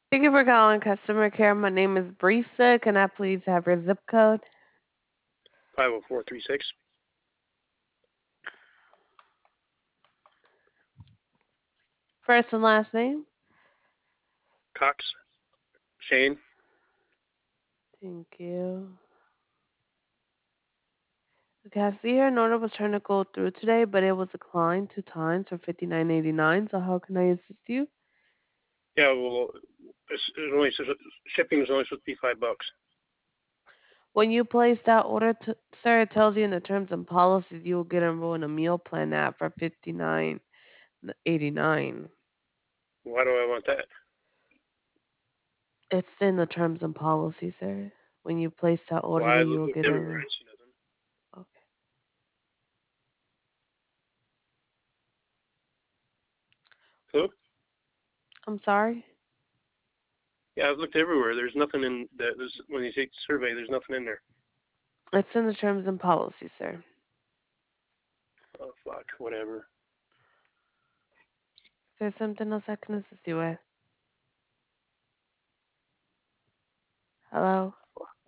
Thank you for calling customer care. My name is Brisa. Can I please have your zip code? 50436. First and last name? Cox. Shane. Thank you. Okay, I see here an order was trying to go through today, but it was declined 2 times for $59.89. So how can I assist you? Yeah, well, shipping is only supposed to be $5. When you place that order, sir, it tells you in the terms and policies you will get enrolled in a meal plan app for $59.89. Why do I want that? It's in the terms and policies, sir. When you place that Well, order, I then you will looked get everywhere. I enrolled. didn't see nothing. Okay. Hello? I'm sorry. Yeah, I've looked everywhere. There's nothing in that. When you take the survey, there's nothing in there. It's in the terms and policies, sir. Oh, fuck. Whatever. Is there something else I can assist you with? Hello?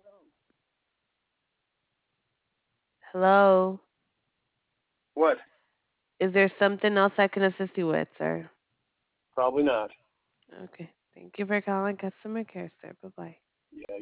Hello? What? Is there something else I can assist you with, sir? Probably not. Okay. Thank you for calling customer care, sir. Bye bye. Yeah,